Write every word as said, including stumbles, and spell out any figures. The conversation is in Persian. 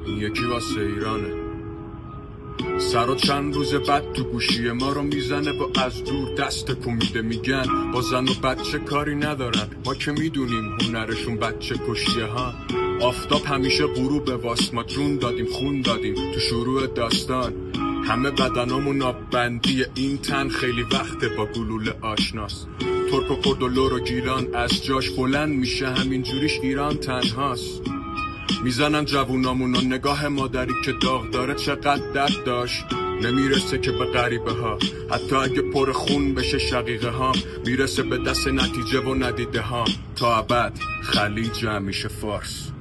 این یکی واسه ایرانه. سر و چند روز بعد تو گوشی ما رو میزنه و از دور دست کو میده، میگن با زن و بچه کاری ندارن، ما که میدونیم هنرشون بچه کشیه ها. آفتاب همیشه غروب واس، ما جون دادیم خون دادیم تو شروع داستان. همه بدنامون آببندی، این تن خیلی وقته با گلوله آشناست. ترک و کرد و لور و گیلان از جاش بلند میشه، همینجوریش ایران تنهاست. میزنن جوونامون و نگاه مادری که داغ داره چقدر درد داشت، نمیرسه که به غریبه ها. حتی اگه پر خون بشه شقیقه ها، میرسه به دست نتیجه و ندیده ها. تا ابد خلیج همیشه فارس.